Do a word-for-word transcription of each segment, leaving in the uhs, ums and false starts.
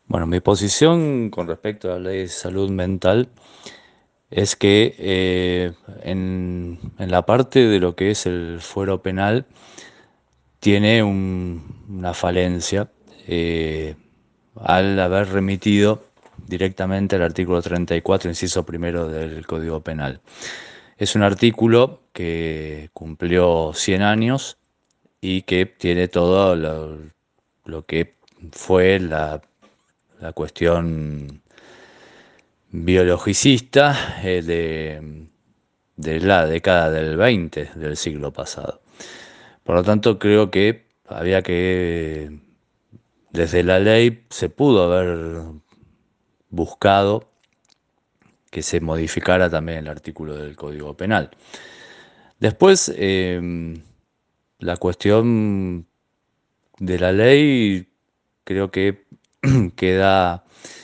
Bueno, mi posición con respecto a la ley de salud mental es que eh, en, en la parte de lo que es el fuero penal tiene un- una falencia eh, al haber remitido directamente al artículo treinta y cuatro, inciso primero del Código Penal. Es un artículo que cumplió cien años y que tiene todo lo, lo que fue la, la cuestión biologicista eh, de, de la década del veinte del siglo pasado. Por lo tanto, creo que había que, desde la ley, se pudo haber buscado que se modificara también el artículo del Código Penal. Después, eh, la cuestión de la ley creo que queda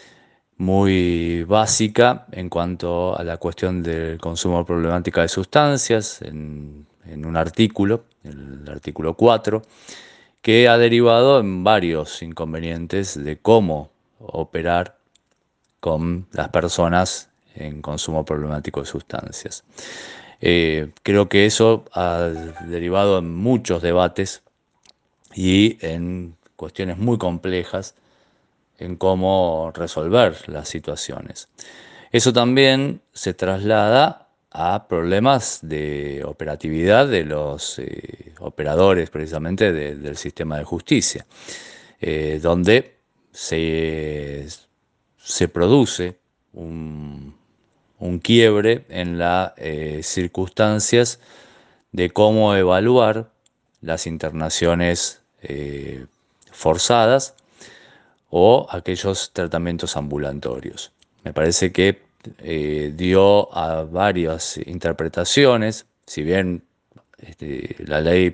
muy básica en cuanto a la cuestión del consumo problemática de sustancias en, en un artículo, el artículo cuatro, que ha derivado en varios inconvenientes de cómo operar con las personas en consumo problemático de sustancias. Eh, creo que eso ha derivado en muchos debates y en cuestiones muy complejas en cómo resolver las situaciones. Eso también se traslada a problemas de operatividad de los eh, operadores precisamente de- del sistema de justicia, eh, donde se, se produce un, un quiebre en las eh, circunstancias de cómo evaluar las internaciones eh, forzadas o aquellos tratamientos ambulatorios. Me parece que eh, dio a varias interpretaciones, si bien este, la ley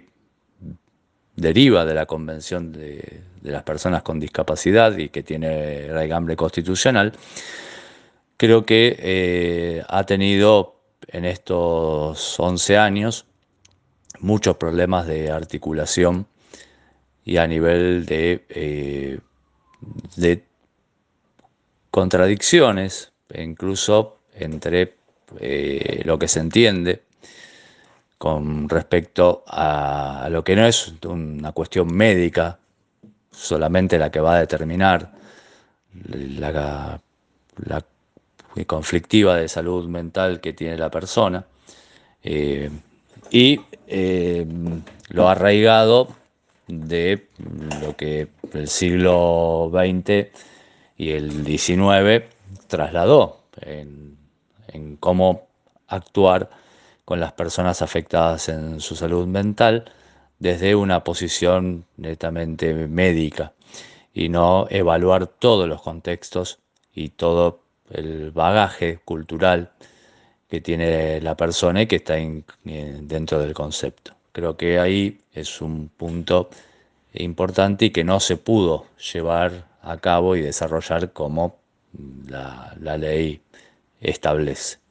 deriva de la Convención de, de las Personas con Discapacidad y que tiene raigambre constitucional, creo que eh, ha tenido en estos once años muchos problemas de articulación y a nivel de, eh, de contradicciones, incluso entre eh, lo que se entiende con respecto a, a lo que no es una cuestión médica, solamente la que va a determinar la, la conflictiva de salud mental que tiene la persona, eh, y eh, lo arraigado de lo que el siglo veinte y el diecinueve trasladó en, en cómo actuar con las personas afectadas en su salud mental desde una posición netamente médica y no evaluar todos los contextos y todo el bagaje cultural que tiene la persona y que está in- eh, dentro del concepto. Creo que ahí es un punto importante y que no se pudo llevar a cabo y desarrollar como la, la ley establece.